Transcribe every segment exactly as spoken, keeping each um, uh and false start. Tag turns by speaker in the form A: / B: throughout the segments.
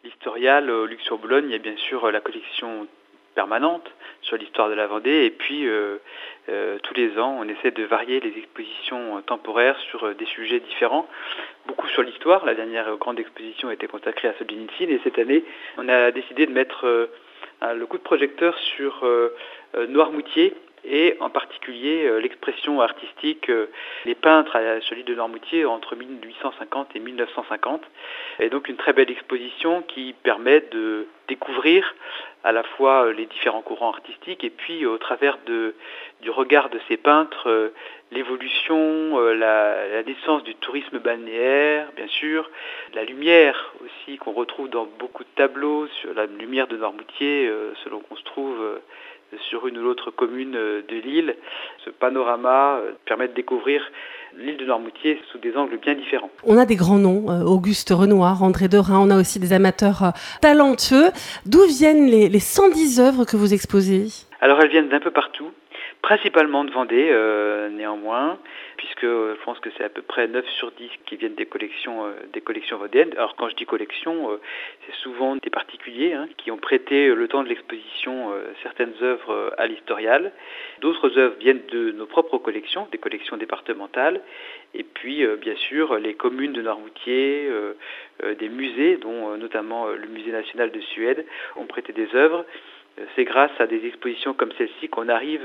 A: L'Historial au Luxembourg-Boulogne, il y a bien sûr la collection permanente sur l'histoire de la Vendée et puis euh, euh, tous les ans on essaie de varier les expositions temporaires sur euh, des sujets différents, beaucoup sur l'histoire. La dernière grande exposition a été consacrée à Solzhenitsyn et cette année on a décidé de mettre euh, le coup de projecteur sur euh, euh, Noirmoutier et en particulier euh, l'expression artistique, euh, les peintres à sur l'île de Noirmoutier entre mille huit cent cinquante et mille neuf cent cinquante. Et donc une très belle exposition qui permet de découvrir à la fois les différents courants artistiques et puis au travers de, du regard de ces peintres, euh, l'évolution, euh, la, la naissance du tourisme balnéaire, bien sûr, la lumière aussi qu'on retrouve dans beaucoup de tableaux, sur la lumière de Noirmoutier, euh, selon qu'on se trouve euh, sur une ou l'autre commune de l'île. Ce panorama permet de découvrir l'île de Noirmoutier sous des angles bien différents.
B: On a des grands noms, euh, Auguste Renoir, André Derain, on a aussi des amateurs euh, talentueux. D'où viennent les, les cent dix œuvres que vous exposez ?
A: Alors elles viennent d'un peu partout, principalement de Vendée euh, néanmoins, puisque euh, je pense que c'est à peu près neuf sur dix qui viennent des collections, euh, des collections vendéennes. Alors quand je dis collection, euh, c'est souvent des particuliers hein, qui ont prêté euh, le temps de l'exposition euh, certaines œuvres euh, à l'Historial. D'autres œuvres viennent de nos propres collections, des collections départementales, et puis euh, bien sûr les communes de Noirmoutier, euh, euh, des musées, dont euh, notamment euh, le Musée national de Suède, ont prêté des œuvres. C'est grâce à des expositions comme celle-ci qu'on arrive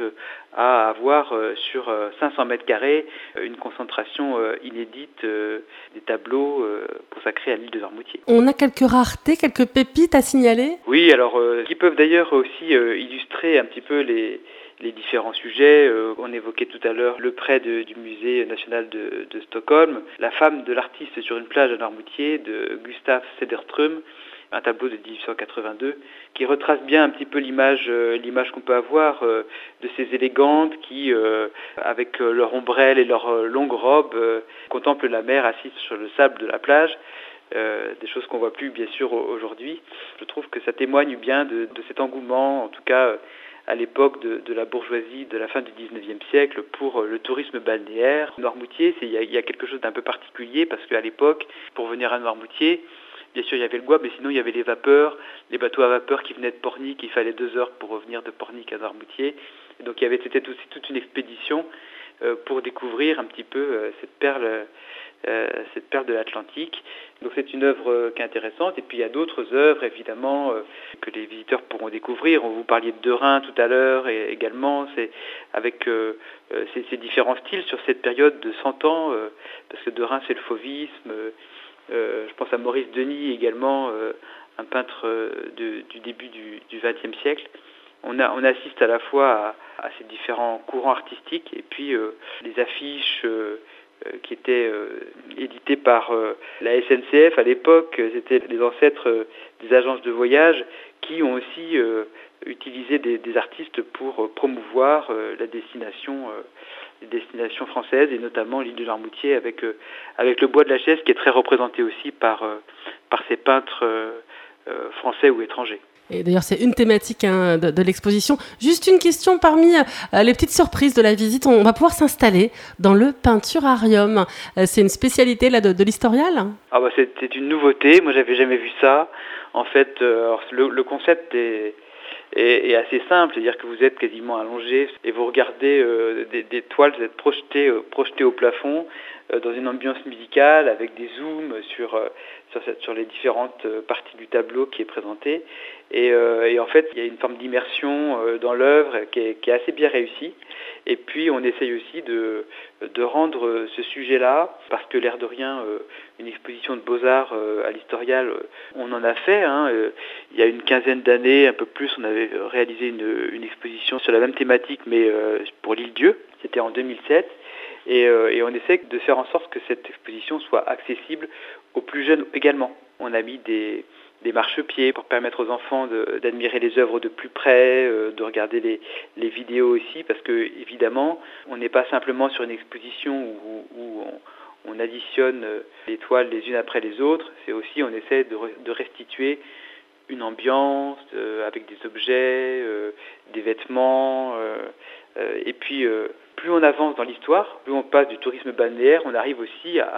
A: à avoir sur cinq cents mètres carrés une concentration inédite des tableaux consacrés à l'île de Noirmoutier.
B: On a quelques raretés, quelques pépites à signaler ?
A: Oui, alors qui peuvent d'ailleurs aussi illustrer un petit peu les, les différents sujets. On évoquait tout à l'heure le prêt de, du musée national de, de Stockholm, la femme de l'artiste sur une plage à Noirmoutier de Gustaf Cederström, un tableau de dix-huit cent quatre-vingt-deux qui retrace bien un petit peu l'image, euh, l'image qu'on peut avoir euh, de ces élégantes qui, euh, avec euh, leur ombrelle et leur euh, longue robe, euh, contemplent la mer assise sur le sable de la plage. Euh, des choses qu'on voit plus bien sûr aujourd'hui. Je trouve que ça témoigne bien de, de cet engouement, en tout cas à l'époque de, de la bourgeoisie de la fin du dix-neuvième siècle pour le tourisme balnéaire. Noirmoutier, c'est, il, y a, il y a quelque chose d'un peu particulier parce qu'à l'époque, pour venir à Noirmoutier, bien sûr, il y avait le bois, mais sinon il y avait les vapeurs, les bateaux à vapeur qui venaient de Pornic. Il fallait deux heures pour revenir de Pornic à Noirmoutier. Et donc il y avait c'était aussi toute une expédition euh, pour découvrir un petit peu euh, cette perle, euh, cette perle de l'Atlantique. Donc c'est une œuvre euh, qui est intéressante. Et puis il y a d'autres œuvres évidemment euh, que les visiteurs pourront découvrir. On vous parliez de Derain tout à l'heure et également c'est avec euh, euh, ces, ces différents styles sur cette période de cent ans, euh, parce que Derain c'est le fauvisme. Euh, Euh, je pense à Maurice Denis également, euh, un peintre euh, de, du début du, du vingtième siècle. On, a, on assiste à la fois à, à ces différents courants artistiques et puis euh, les affiches euh, euh, qui étaient euh, éditées par euh, la S N C F à l'époque. C'était les ancêtres euh, des agences de voyage qui ont aussi euh, utilisé des, des artistes pour euh, promouvoir euh, la destination euh, des destinations françaises et notamment l'île de Noirmoutier avec euh, avec le bois de la Chaise qui est très représenté aussi par euh, par ces peintres euh, euh, français ou étrangers.
B: Et d'ailleurs, c'est une thématique hein, de, de l'exposition. Juste une question parmi euh, les petites surprises de la visite. On va pouvoir s'installer dans le peinturarium. Euh, c'est une spécialité là de, de l'Historial ?
A: Ah bah c'est, c'est une nouveauté. Moi, j'avais jamais vu ça. En fait, euh, alors, le, le concept est est assez simple, c'est-à-dire que vous êtes quasiment allongé et vous regardez euh, des, des toiles, vous êtes projeté, euh, projeté au plafond euh, dans une ambiance musicale avec des zooms sur, euh, sur, cette, sur les différentes parties du tableau qui est présenté. Et, euh, et en fait, il y a une forme d'immersion euh, dans l'œuvre qui est, qui est assez bien réussie. Et puis, on essaye aussi de, de rendre ce sujet-là, parce que l'air de rien, euh, une exposition de beaux-arts euh, à l'Historial, euh, on en a fait. Hein, euh, il y a une quinzaine d'années, un peu plus, on avait réalisé une, une exposition sur la même thématique, mais euh, pour l'Île-Dieu. C'était en deux mille sept. Et, euh, et on essaie de faire en sorte que cette exposition soit accessible aux plus jeunes également. On a mis des... des marchepieds pour permettre aux enfants de, d'admirer les œuvres de plus près, euh, de regarder les, les vidéos aussi, parce que évidemment, on n'est pas simplement sur une exposition où, où on, on additionne les toiles les unes après les autres, c'est aussi on essaie de, de restituer une ambiance euh, avec des objets, euh, des vêtements, euh, euh, et puis euh, plus on avance dans l'histoire, plus on passe du tourisme balnéaire, on arrive aussi à,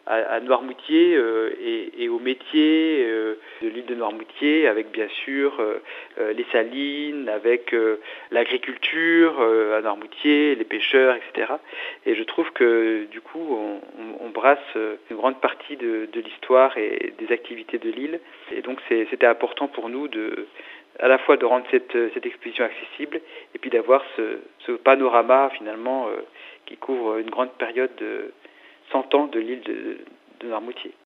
A: à, à Noirmoutier euh, et, et aux métiers euh, de l'île de Noirmoutier, avec bien sûr euh, euh, les salines, avec euh, l'agriculture euh, à Noirmoutier, les pêcheurs, et cetera. Et je trouve que du coup, on, on, on brasse une grande partie de, de l'histoire et des activités de l'île. Et donc, c'est, c'était important pour nous de à la fois de rendre cette, cette exposition accessible et puis d'avoir ce, ce panorama finalement euh, qui couvre une grande période de cent ans de l'île de, de Noirmoutier.